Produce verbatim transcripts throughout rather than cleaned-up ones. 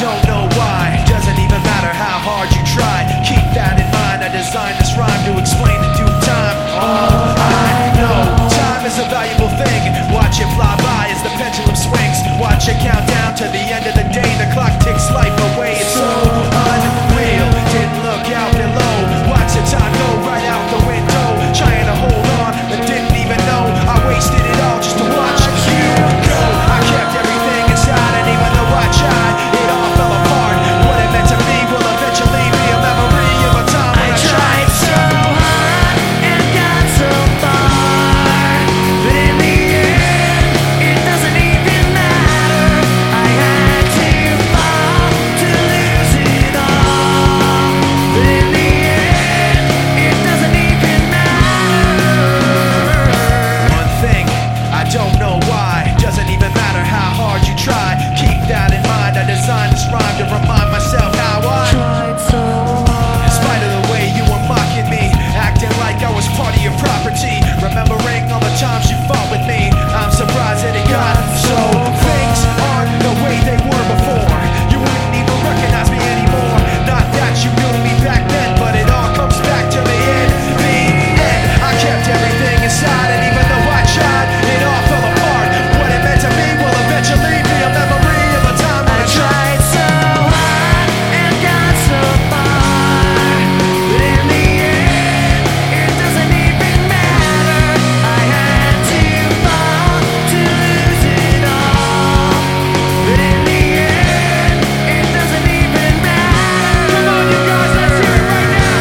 don't know why, doesn't even matter how hard you try. Keep that in mind, I designed this rhyme to explain in due time. All I know, time is a valuable thing. Watch it fly by as the pendulum swings. Watch it count down to the end of the day. The clock ticks life away, it's so unreal. Didn't look out below, watch the time go right out the window. Trying to hold on, but didn't even know I wasted it all just to watch you go. I kept everything inside, and even though I tried, it all fell apart. What it meant to me will eventually be a memory of a time when I, I tried so hard and got so far, but in the end, it doesn't even matter. I had to fall to lose it all, but in the end, it doesn't even matter. One thing, I don't know why, doesn't even matter how hard you try. Keep that in mind, I designed this rhyme to remind myself how I tried so hard. In spite of the way you were mocking me, acting like I was part of your property, remembering all the times you fought with me, I'm surprised that it got so. Things aren't the way they were before. You wouldn't even recognize me anymore. Not that you knew me back then, but it all comes back to the end. The end. I kept everything inside, and even though I tried, it all fell apart. What it meant to me will eventually be a memory of a time when I tried so hard and got so far, but in the end, it doesn't even matter. I had to fall to lose it all, but in the end, it doesn't even matter. Come on, you guys, let's hear it right now.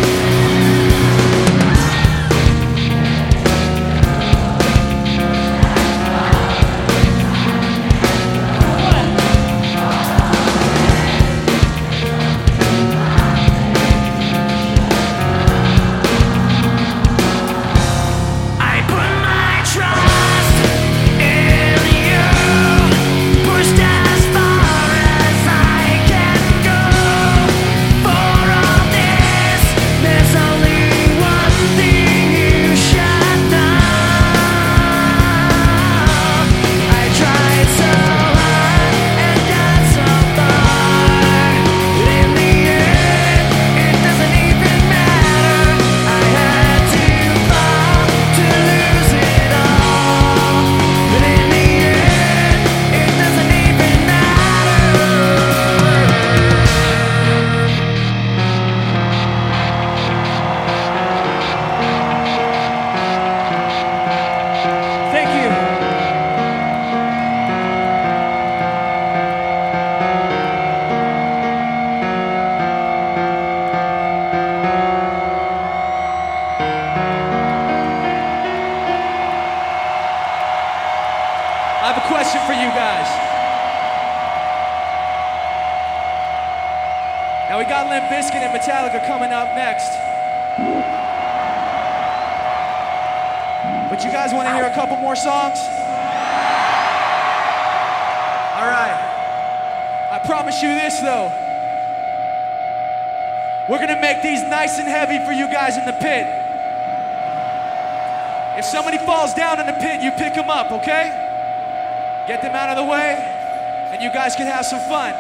I put my trust in you, pushed as far as I can go. For all this, there's only one thing you should know. I tried so hard and got so far, but in the end, it doesn't even matter. I had to fall to lose it all, but in the end, it doesn't even matter. Thank you. I have a question for you guys. Now we got Limp Bizkit and Metallica coming up next. But you guys want to hear a couple more songs? All right. I promise you this though. We're gonna make these nice and heavy for you guys in the pit. If somebody falls down in the pit, you pick them up, okay? Get them out of the way, and you guys can have some fun.